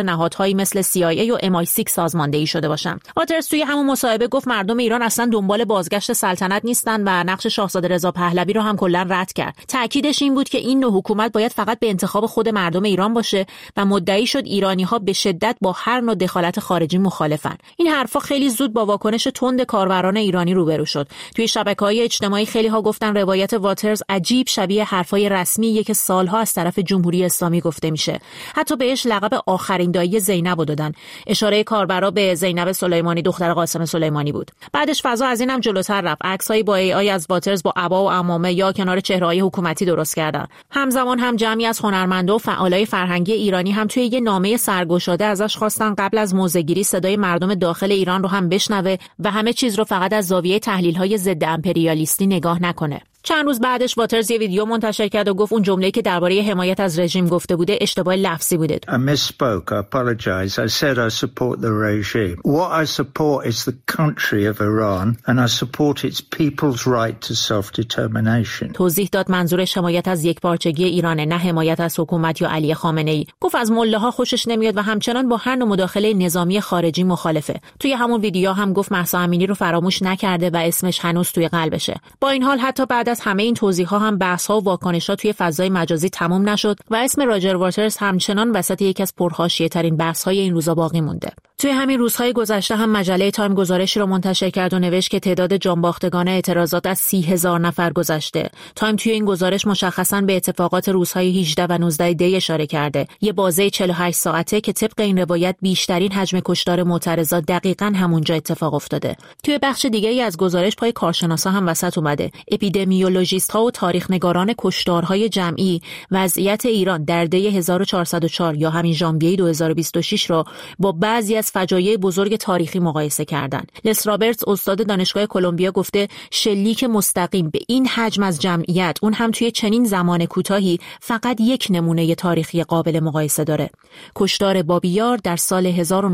نهادهایی مثل CIA و MI6 سازماندهی شده باشن. واترز توی همون مصاحبه گفت مردم ایران اصلا دنبال بازگشت سلطنت نیستن و نقش شاهزاده رضا پهلوی رو هم کلا رد کرد. تأکیدش این بود که این نوع حکومت باید فقط به انتخاب خود مردم ایران باشه و مدعی شد ایرانی‌ها به شدت با هر نوع دخالت خارجی مخالفن. این حرفا خیلی زود با واکنش تند کاربران ایرانی روبرو شد. توی شبکه‌های اجتماعی خیلی‌ها گفتن روایت واترز عجیب شبیه حرفای رسمیه که سالها از طرف جمهوری اسلامی گفته میشه. حتی بهش لقب آخرین دایی زینب رو دادن. اشاره کاربرا به زینب سلیمانی دختر قاسم سلیمانی بود. بعدش فضا از اینم جلوتر رفت. عکس‌های با AI از واترز با عبا و عمامه یا کنار چهره‌های حکومتی درست کردن. همزمان هم جمعی از هنرمندا و فعالای فرهنگی ایرانی هم توی یه نامه سرگشاده ازش خواستن قبل از موضع‌گیری صدای مردم داخل ایران رو هم بشنوه و همه چیز رو فقط از زاویه تحلیل‌های ضد امپریالیستی نگاه نکنه. چند روز بعدش واترز یه ویدیو منتشر کرد و گفت اون جمله‌ای که درباره حمایت از رژیم گفته بوده اشتباه لفظی بوده. I misspoke. I apologize. I said I support the regime. What I support is the country of Iran and I support its people's right to self-determination. توضیح داد منظورش حمایت از یکپارچگی ایرانه، نه حمایت از حکومت یا علی خامنه‌ای. گفت از مله‌ها خوشش نمیاد و همچنان با هر نوع مداخله نظامی خارجی مخالفه. توی همون ویدیو هم گفت مهسا امینی رو فراموش نکرده و اسمش هنوز توی قلبشه. با این حال حتی بعد از همه این توضیح‌ها هم بحث‌ها و واکنش‌ها توی فضای مجازی تموم نشد و اسم راجر واترز همچنان وسط یکی از پرحاشیه‌ترین بحث‌های این روزا باقی مونده. توی همین روزهای گذشته هم مجله تایم گزارشی رو منتشر کرد و نوشت که تعداد جانباختگان اعتراضات از 30,000 نفر گذشته. تایم توی این گزارش مشخصاً به اتفاقات روزهای 18 و 19 دی اشاره کرده. یه بازه 48 ساعته که طبق این روایت بیشترین حجم کشتار معترضات دقیقاً همونجا اتفاق افتاده. توی بخش دیگه‌ای از گزارش پای کارشناسا هم وسط اومده. اپیدمیولوژیست‌ها و تاریخ‌نگاران کشتارهای جمعی وضعیت ایران در دی 1404 یا همین ژانویه 2026 را با بعضی از فجایع بزرگ تاریخی مقایسه کردند. لس رابرتس استاد دانشگاه کلمبیا گفته شلیک مستقیم به این حجم از جمعیت، اون هم توی چنین زمان کوتاهی، فقط یک نمونه تاریخی قابل مقایسه داره. کشتار بابی یار در سال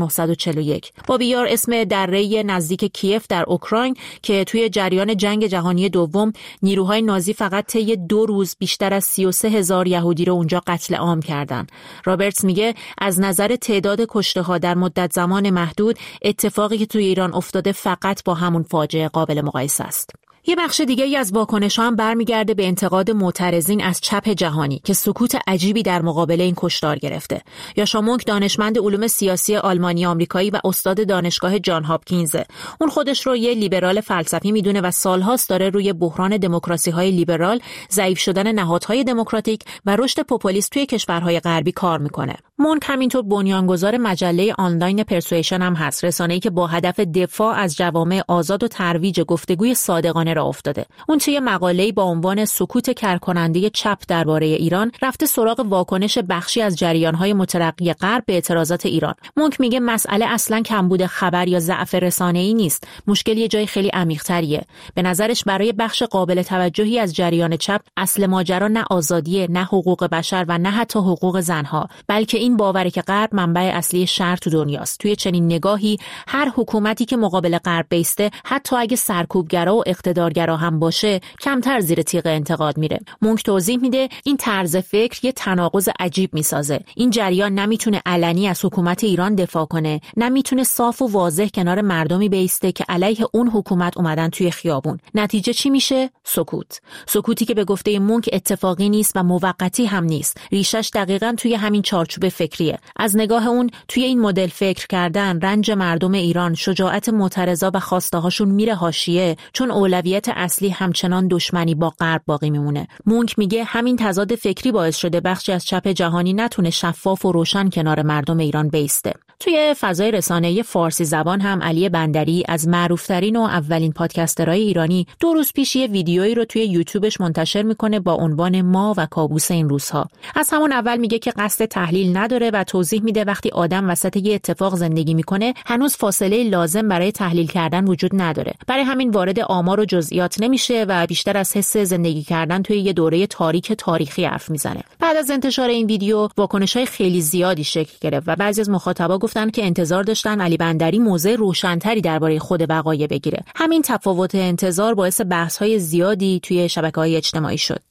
1941. بابی یار اسم دره نزدیک کیف در اوکراین که توی جریان جنگ جهانی دوم نیروهای نازی فقط طی 2 روز بیشتر از 33,000 یهودی رو اونجا قتل عام کردن. رابرتس میگه از نظر تعداد کشته‌ها در مدت زمان محدود، اتفاقی که توی ایران افتاده فقط با همون فاجعه قابل مقایسه است. یه بخش دیگه ای از واکنش‌ها هم برمیگرده به انتقاد معترضین از چپ جهانی که سکوت عجیبی در مقابل این کشتار گرفته. یاشا مونک دانشمند علوم سیاسی آلمانی آمریکایی و استاد دانشگاه جان هاپکینزه. اون خودش رو یه لیبرال فلسفی میدونه و سالهاست داره روی بحران دموکراسی‌های لیبرال، ضعیف شدن نهادهای دموکراتیک و رشد پوپولیست توی کشورهای غربی کار میکنه. مونک همینطور بنیانگذار مجله آنلاین پرسویشن هم هست، رسانه‌ای که با هدف دفاع از جوامع آزاد و ترویج گفتگوی صادقانه راه افتاده. اون توی مقاله‌ای با عنوان سکوت کرکننده چپ درباره ایران رفته سراغ واکنش بخشی از جریان‌های مترقی غرب به اعتراضات ایران. مونک میگه مسئله اصلاً کمبود خبر یا ضعف رسانه‌ای نیست، مشکل یه جای خیلی عمیق‌تریه. به نظرش برای بخش قابل توجهی از جریان چپ اصل ماجرا نه آزادیه، نه حقوق بشر و نه حتی حقوق زنها، بلکه این باوره که غرب منبع اصلی شر تو دنیاست. توی چنین نگاهی هر حکومتی که مقابل غرب بیسته، حتی اگه سرکوبگرا و اقتدارگرا هم باشه، کمتر زیر تیغ انتقاد میره. مونک توضیح میده این طرز فکر یه تناقض عجیب میسازه. این جریان نمیتونه علنی از حکومت ایران دفاع کنه، نمیتونه صاف و واضح کنار مردمی بیسته که علیه اون حکومت اومدن توی خیابون. نتیجه چی میشه؟ سکوت. سکوتی که به گفته مونک اتفاقی نیست و موقتی هم نیست. ریشش دقیقاً توی همین چارچوب فکریه. از نگاه اون توی این مدل فکر کردن رنج مردم ایران، شجاعت معترضا و خواسته هاشون میره حاشیه، چون اولویت اصلی همچنان دشمنی با غرب باقی میمونه. مونک میگه همین تضاد فکری باعث شده بخشی از چپ جهانی نتونه شفاف و روشن کنار مردم ایران بیسته. توی فضای رسانه‌ای فارسی زبان هم علی بندری از معروف‌ترین و اولین پادکسترهای ایرانی 2 روز پیش یه ویدیویی رو توی یوتیوبش منتشر میکنه با عنوان ما و کابوس این روزها. از همون اول میگه که قصد تحلیل نداره و توضیح میده وقتی آدم وسط یه اتفاق زندگی میکنه هنوز فاصله لازم برای تحلیل کردن وجود نداره. برای همین وارد آمار و جزئیات نمیشه و بیشتر از حس زندگی کردن توی یه دوره تاریک تاریخی حرف میزنه. بعد از انتشار این ویدیو واکنش‌های خیلی زیادی شکل گرفت و بعضی از مخاطبا گفتن که انتظار داشتن علی بندری موضع روشن‌تری درباره خود وقایع بگیره. همین تفاوت انتظار باعث بحث‌های زیادی توی شبکه‌های اجتماعی شد.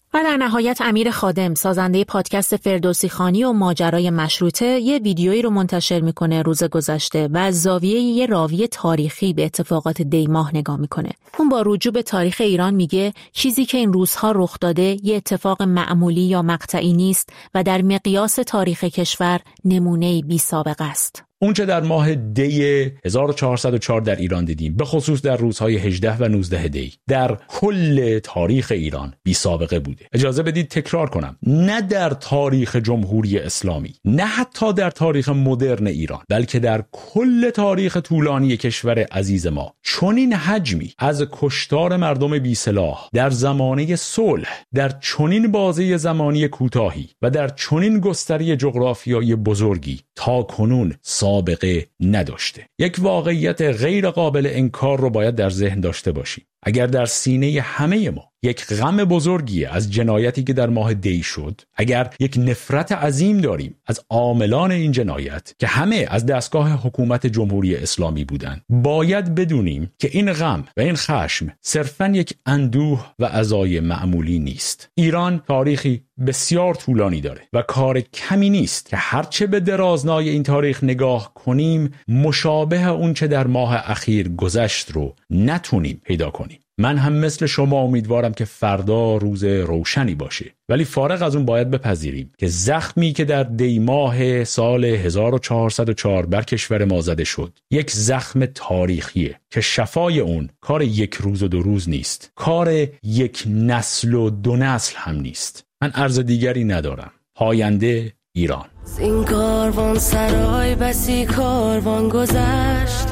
و در نهایت امیر خادم، سازنده پادکست فردوسی خانی و ماجرای مشروطه، یه ویدیویی رو منتشر میکنه روز گذشته و از زاویه یه راوی تاریخی به اتفاقات دی ماه نگاه میکنه. اون با رجوع به تاریخ ایران میگه چیزی که این روزها رخ داده یه اتفاق معمولی یا مقطعی نیست و در مقیاس تاریخ کشور نمونه‌ای بی سابقه است. اون چه در ماه دی 1404 در ایران دیدیم، به خصوص در روزهای 18 و 19 دی، در کل تاریخ ایران بی سابقه بوده. اجازه بدید تکرار کنم، نه در تاریخ جمهوری اسلامی، نه حتی در تاریخ مدرن ایران، بلکه در کل تاریخ طولانی کشور عزیز ما چنین حجمی از کشتار مردم بی سلاح در زمانه صلح، در چنین بازه زمانی کوتاهی و در چنین گستره جغرافیایی بزرگی تا کنون سابقه نداشته. یک واقعیت غیر قابل انکار رو باید در ذهن داشته باشیم. اگر در سینه همه ما یک غم بزرگی از جنایتی که در ماه دی شد، اگر یک نفرت عظیم داریم از عاملان این جنایت که همه از دستگاه حکومت جمهوری اسلامی بودند، باید بدونیم که این غم و این خشم صرفاً یک اندوه و عزای معمولی نیست. ایران تاریخی بسیار طولانی داره و کار کمی نیست که هرچه به درازنای این تاریخ نگاه کنیم مشابه اون چه در ماه اخیر گذشت رو نتونیم پیدا کنیم. من هم مثل شما امیدوارم که فردا روز روشنی باشه، ولی فارغ از اون باید بپذیریم که زخمی که در دی ماه سال 1404 بر کشور ما زده شد یک زخم تاریخیه که شفای اون کار یک روز و 2 روز نیست، کار یک نسل و 2 نسل هم نیست. من عرض دیگری ندارم. پاینده ایران. این کاروان سرای بسی کاروان گذشت،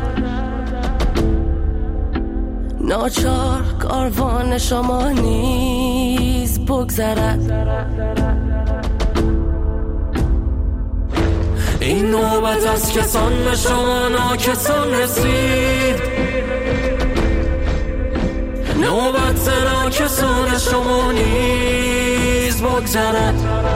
ناچار کاروان شما نیز بگذرد. این نوبت از کسان به شما ناکسان رسید، نوبت ناکسان شما نیز بگذرد.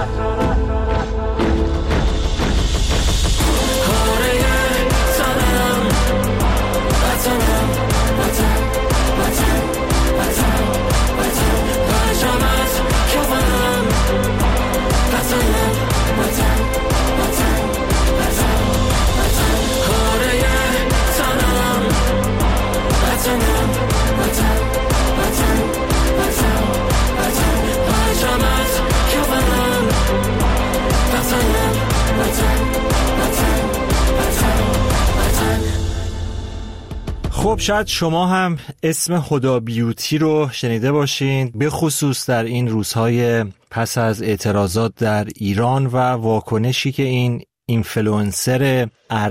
خب شاید شما هم اسم هدی بیوتی رو شنیده باشین، به خصوص در این روزهای پس از اعتراضات در ایران و واکنشی که این اینفلوئنسر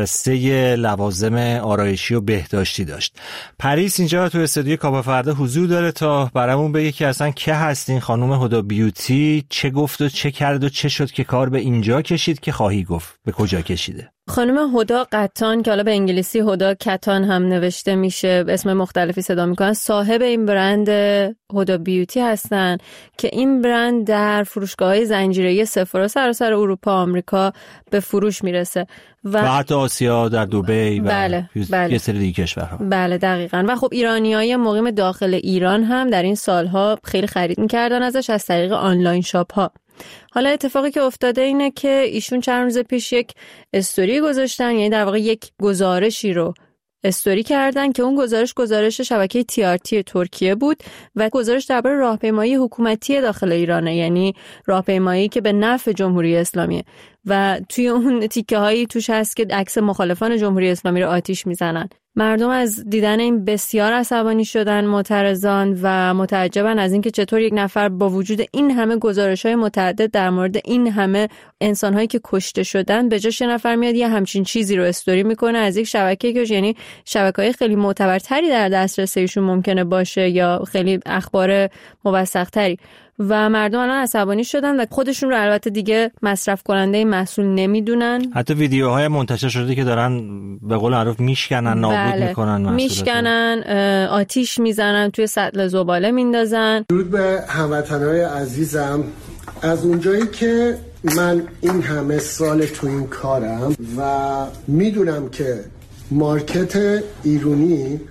عرصه لوازم آرایشی و بهداشتی داشت. پریس اینجا تو استودیو کاوه فردا حضور داره تا برامون بگه که اصلا که هستین خانم هدی بیوتی، چه گفت و چه کرد و چه شد که کار به اینجا کشید که خواهی گفت به کجا کشیده. خانم هدی قطان که حالا به انگلیسی هدی کتان هم نوشته میشه، اسم مختلفی صدا میکنن، صاحب این برند هدی بیوتی هستن که این برند در فروشگاه‌های زنجیره‌ای سفرا سراسر اروپا، آمریکا به فروش میرسه و حتی آسیا، در دبی و بله. یه سری دیگه کشورها. بله دقیقاً. و خب ایرانیای مقیم داخل ایران هم در این سالها خیلی خرید میکردن ازش از طریق آنلاین شاپ ها. حالا اتفاقی که افتاده اینه که ایشون چند روز پیش یک استوری گذاشتن، یعنی در واقع یک گزارشی رو استوری کردن که اون گزارش شبکه TRT ترکیه بود و گزارش درباره راهپیمایی حکومتی داخل ایرانه، یعنی راهپیمایی که به نفع جمهوری اسلامیه و توی اون تیکه هایی توش هست که عکس مخالفان جمهوری اسلامی رو آتیش میزنن. مردم از دیدن این بسیار عصبانی شدن، معترضان و متعجبن از اینکه چطور یک نفر با وجود این همه گزارش‌های متعدد در مورد این همه انسان‌هایی که کشته شدن، به جاش یه نفر میاد یه همچین چیزی رو استوری میکنه از یک شبکه که یعنی شبکه‌های خیلی معتبرتری در دسترس ایشون ممکنه باشه یا خیلی اخبار موثق‌تری. و مردم الان عصبانی شدن و خودشون رو البته دیگه مصرف کننده محصول نمیدونن. حتی ویدیوهای منتشر شده که دارن به قول معروف میشکنن، نابود میکنن محصولات، میشکنن، آتیش میزنن، توی سطل زباله میندازن. درود به هموطنهای عزیزم. از اونجایی که من این همه سال تو این کارم و میدونم که مارکت ایرانی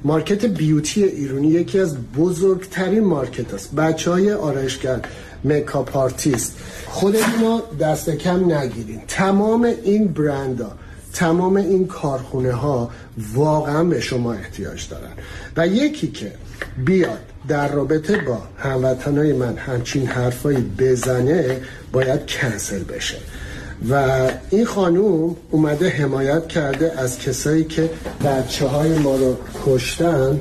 مارکت بیوتی ایرانی یکی از بزرگترین مارکت است. بچهای آرایشگر، میکاپ آرتیست، خودتون دست کم نگیرین. تمام این برندها، تمام این کارخونه ها واقعا به شما احتیاج دارن و یکی که بیاد در رابطه با هموطنای من همچین حرفایی بزنه باید کنسل بشه. و این خانوم اومده حمایت کرده از کسایی که بچه‌های ما رو کشتن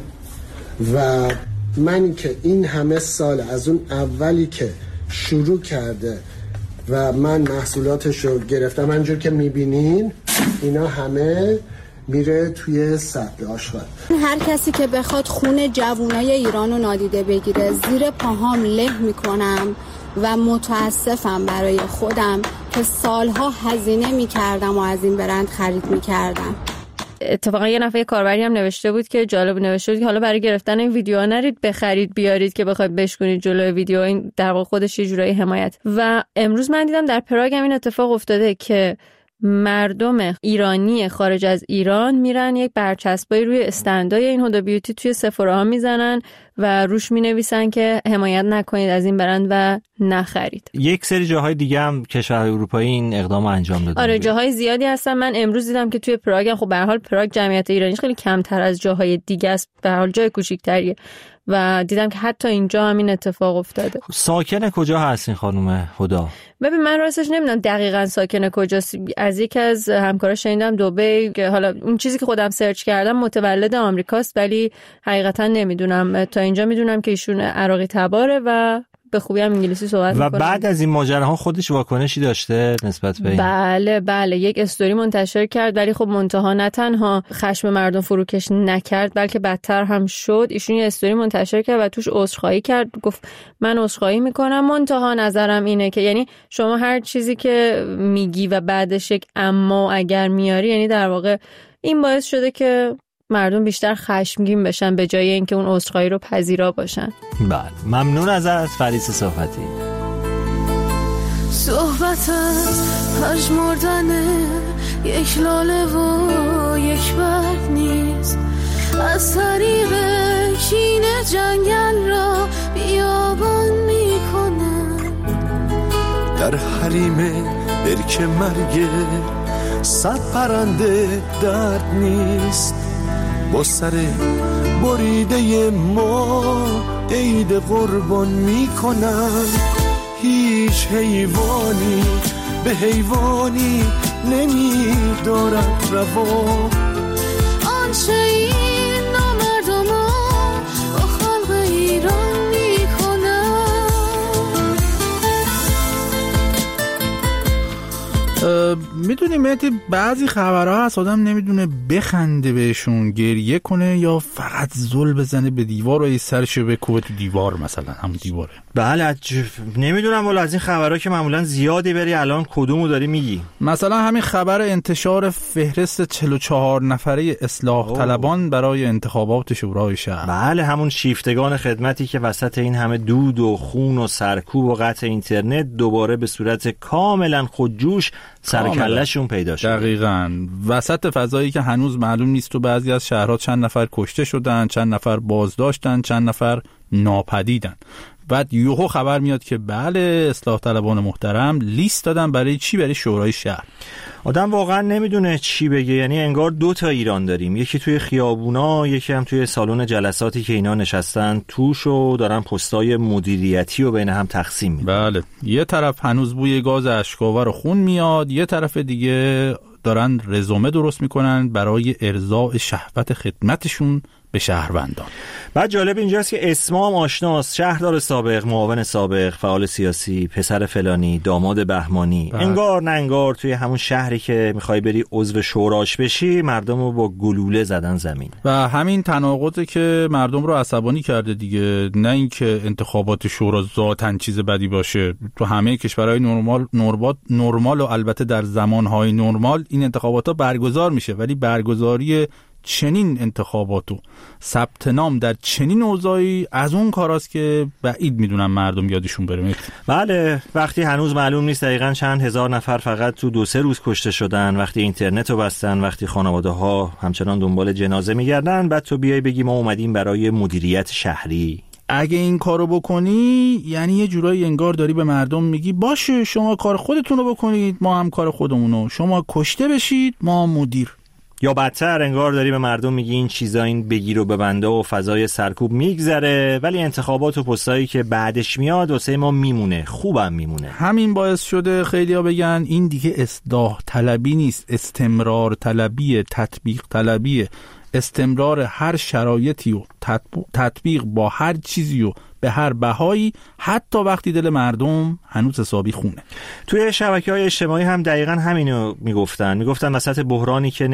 و منی که این همه سال از اون اولی که شروع کرده و من محصولاتش رو گرفتم، منجور که میبینین اینا همه میره توی سطل آشغال. هر کسی که بخواد خون جوانای ایران رو نادیده بگیره زیر پاهام له میکنم و متاسفم برای خودم که سالها هزینه میکردم و از این برند خرید میکردم. اتفاقا یه نفر کاربری هم نوشته بود که جالب نوشته بود که حالا برای گرفتن این ویدیو نرید بخرید بیارید که بخواید بشکنید جلوی ویدیو. این در واقع خودش یه جورایی حمایت. و امروز من دیدم در پراگ هم این اتفاق افتاده که مردم ایرانی خارج از ایران میرن یک برچسبایی روی استندای این هودا بیوتی توی سفره ها میزنن و روش مینویسن که حمایت نکنید از این برند و نخرید. یک سری جاهای دیگه هم کشورهای اروپایی این اقدامو انجام دادن. آره جاهای زیادی هستن. من امروز دیدم که توی پراگ، خب به هر حال پراگ جمعیت ایرانیش خیلی کمتر از جاهای دیگه است، به هر حال جای کوچیک‌تریه و دیدم که حتی اینجا هم این اتفاق افتاده. ساکن کجا هستین خانم هدا؟ ببین من راستش نمیدونم دقیقاً ساکن کجاست. از یکی از همکاراش شنیدم دبی، که حالا اون چیزی که خودم سرچ کردم متولد آمریکاست ولی حقیقتا نمیدونم. تا اینجا میدونم که ایشون عراقی تباره و به خوبی هم انگلیسی صحبت میکنه. و بعد از این ماجراها خودش واکنشی داشته نسبت به این؟ بله یک استوری منتشر کرد ولی خب منتها نه تنها خشم مردم فروکش نکرد بلکه بدتر هم شد. ایشون یه استوری منتشر کرد و توش عذرخواهی کرد، گفت من عذرخواهی میکنم، منتها نظرم اینه که یعنی شما هر چیزی که میگی و بعدش یک اما اگر میاری، یعنی در واقع این باعث شده که مردم بیشتر خشمگین بشن به جای اینکه اون عذرخواهی رو پذیرا باشن. بله ممنون از فریس صحبتی. صحبت از پژمردن یک لاله و یک برگ نیست، از طریق کینه جنگل را بیابان میکنن، در حریم برک مرگ صد پرنده درد نیست، با سر بریده ما عید قربان میکنن، هیچ حیوانی به حیوانی نمیدارد روا، آنچه این نامردمان با خلق ایران میکنن. میدونی مهدی بعضی خبرها هست آدم نمیدونه بخنده بهشون، گریه کنه یا فقط زل بزنه به دیوار و سرشو بکوبه تو دیوار، مثلا همون دیواره. بله نمیدونم والا از این خبرها که معمولا زیادی بری الان کدومو داری میگی؟ مثلا همین خبر انتشار فهرست 44 نفره اصلاح طلبان برای انتخابات شورای شهر. بله همون شیفتگان خدمتی که وسط این همه دود و خون و سرکوب و قطع اینترنت دوباره به صورت کاملا خودجوش سرکله‌شون پیدا شد. دقیقاً وسط فضایی که هنوز معلوم نیست تو بعضی از شهرها چند نفر کشته شدن، چند نفر بازداشتن، چند نفر ناپدیدن. بعد یوهو خبر میاد که بله اصلاح طلبان محترم لیست دادن برای چی؟ برای شورای شهر. آدم واقعا نمیدونه چی بگه، یعنی انگار دو تا ایران داریم، یکی توی خیابونا، یکی هم توی سالن جلساتی که اینا نشستن توش و دارن پستای مدیریتی رو بین هم تقسیم میدن. بله یه طرف هنوز بوی گاز اشک‌آور و خون میاد، یه طرف دیگه دارن رزومه درست میکنن برای ارضاء شهوت خدمتشون به شهروندان. بعد جالب اینجاست که اسمام آشناست، شهردار سابق، معاون سابق، فعال سیاسی، پسر فلانی، داماد بهمانی. انگار نه انگار توی همون شهری که میخوای بری عضو شوراش بشی مردم رو با گلوله زدن زمین. و همین تناقضه که مردم رو عصبانی کرده دیگه، نه اینکه انتخابات شورا ذاتاً چیز بدی باشه. تو همه کشورهای نرمال و البته در زمانهای نرمال این انتخابات ها برگزار میشه، ولی برگزاری چنین انتخاباتو ثبت نام در چنین اوضاعی از اون کاراست که بعید میدونم مردم یادشون بره. بله، وقتی هنوز معلوم نیست دقیقاً چند هزار نفر فقط تو 2-3 روز کشته شدن، وقتی اینترنت رو بستن، وقتی خانواده ها همچنان دنبال جنازه میگردن، بعد تو بیای بگی ما اومدیم برای مدیریت شهری. اگه این کارو بکنی یعنی یه جورایی انگار داری به مردم میگی باشه شما کار خودتون رو بکنید، ما هم کار خودمونو، شما کشته بشید ما مدیر. یا بدتر انگار داری به مردم میگی این چیزا، این بگیر و ببنده و فضای سرکوب میگذره، ولی انتخابات و پستایی که بعدش میاد واسه ما میمونه، خوبم میمونه. همین باعث شده خیلیا بگن این دیگه اصلاح طلبی نیست، استمرار طلبیه، تطبیق طلبیه. استمرار هر شرایطی و تطبیق با هر چیزی و به هر بهایی، حتی وقتی دل مردم هنوز حسابی خونه. توی شبکه‌های اجتماعی هم دقیقاً همینو میگفتن وسط بحرانی که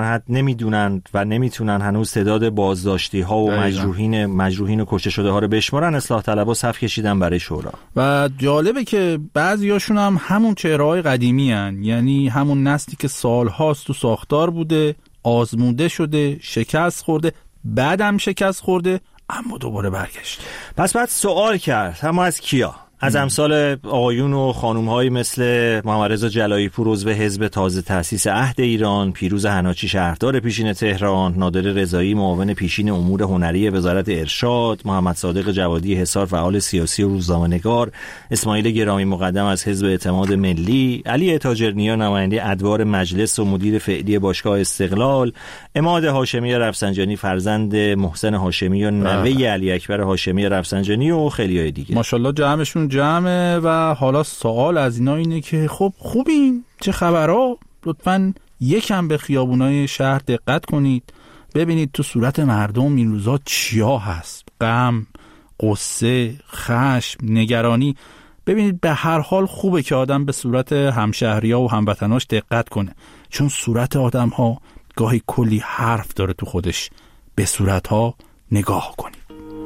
نمیدونن هنوز تعداد بازداشتی ها و مجروحین و کشته شده ها رو بشمارن، اصلاح طلبا صف کشیدن برای شورا. و جالبه که بعضیاشون هم همون چهره‌های قدیمی هن، یعنی همون نسلی که سالهاست تو ساختار بوده، آزموده شده، شکست خورده، بعدم شکست خورده، اما دوباره برگشت. پس بعد سوال کرد، اما از کیا؟ از امثال آقایون و خانوم‌هایی مثل محمد رضا جلایی‌پور عضو حزب تازه تأسیس عهد ایران، پیروز حناچی شهردار پیشین تهران، نادر رضایی معاون پیشین امور هنری وزارت ارشاد، محمد صادق جوادی حصار فعال سیاسی و روزنامه‌نگار، اسماعیل گرامی مقدم از حزب اعتماد ملی، علی تاجرنیا نماینده ادوار مجلس و مدیر فعلی باشگاه استقلال، عماد هاشمی رفسنجانی فرزند محسن هاشمی و نوه علی اکبر هاشمی رفسنجانی و خیلیای دیگه. ماشاءالله جمعشون جمعه. و حالا سوال از اینا اینه که خب خوبین، چه خبرها؟ لطفاً یکم به خیابونای شهر دقت کنید، ببینید تو صورت مردم این روزا چیا هست، غم، غصه، خشم، نگرانی. ببینید به هر حال خوبه که آدم به صورت همشهری‌ها و هموطناش دقت کنه، چون صورت آدم‌ها گاهی کلی حرف داره تو خودش. به صورت‌ها نگاه کنید.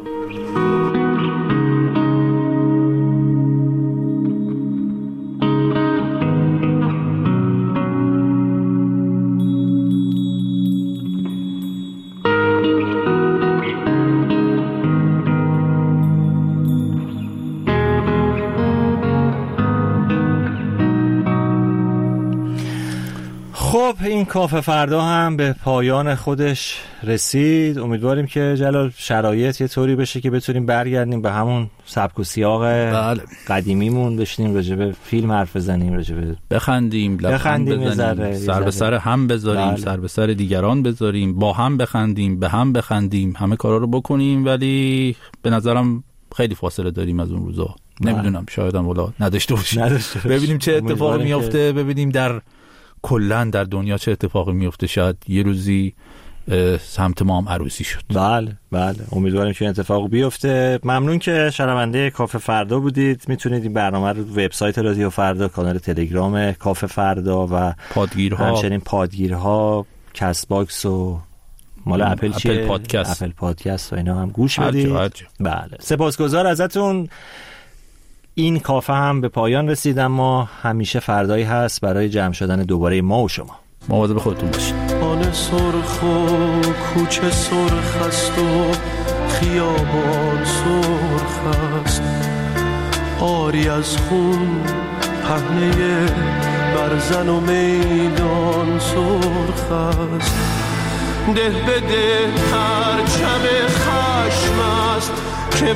خب این کافه فردا هم به پایان خودش رسید. امیدواریم که جلال شرایط یه طوری بشه که بتونیم برگردیم به همون سبک و سیاق قدیمیمون، بشینیم راجع به فیلم حرف بزنیم، راجع به بخندیم، بزنیم، سر به سر هم بذاریم، سر به سر دیگران بذاریم، با هم بخندیم، به هم بخندیم، همه کارا رو بکنیم. ولی به نظرم خیلی فاصله داریم از اون روزا. نمیدونم، شاید هم ولی نداشته باشیم. ببینیم چه اتفاقی میفته، ببینیم در کلن در دنیا چه اتفاقی میفته. شاید یه روزی سمت ما هم عروسی شد. بله امیدواریم که اتفاق بیفته. ممنون که شنونده کافه فردا بودید. میتونید این برنامه رو وبسایت رادیو فردا، کانال تلگرام کافه فردا و همچنین پادگیرها، کست باکس و مال اپل پادکست و اینا هم گوش بدید. بله، سپاسگزار ازتون. این کافه هم به پایان رسید، اما همیشه فردایی هست برای جمع شدن دوباره ما و شما. مواظب خودتون باشید. آن سرخ و کوچه سرخ است و خیابان سرخ است، آری از خون پهنه برزن و میدان سرخ است. ده به ده پرچم خشم است که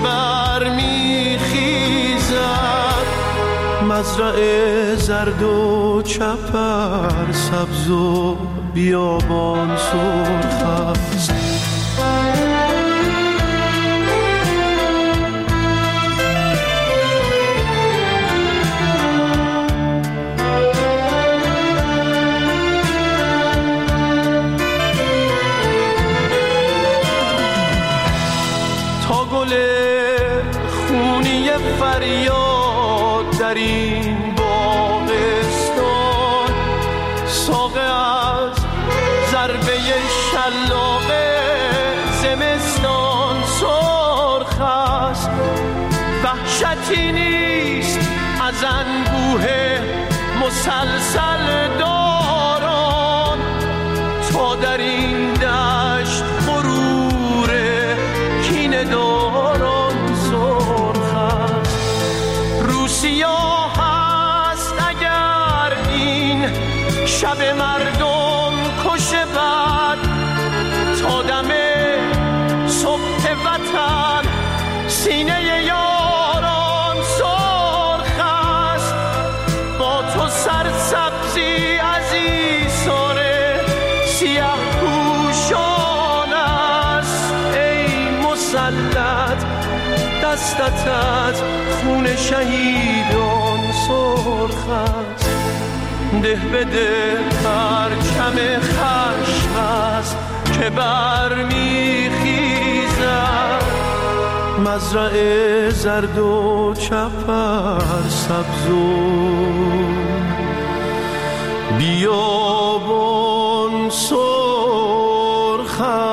برمیخیزد، مزرعه زرد و چپر سبز و بیابان سرخ است. تا گل خونی فریاد در این باغستان، ساقه از ضربه شلاق زمستان سرخ است. وحشتی نیست از انبوه مسلسل داران، تا در این در شب مردم کش بد تا دم صبح وطن سینه یاران سرخ است. با تو سرسبزی عزیزان سیه پوشان است. ای مسلط دستت از خون شهیدان سرخ است. ده بده پرچم خشم است که برمیخیزد. مزرعه زرد و چپر سبز و بیابان سرخ است.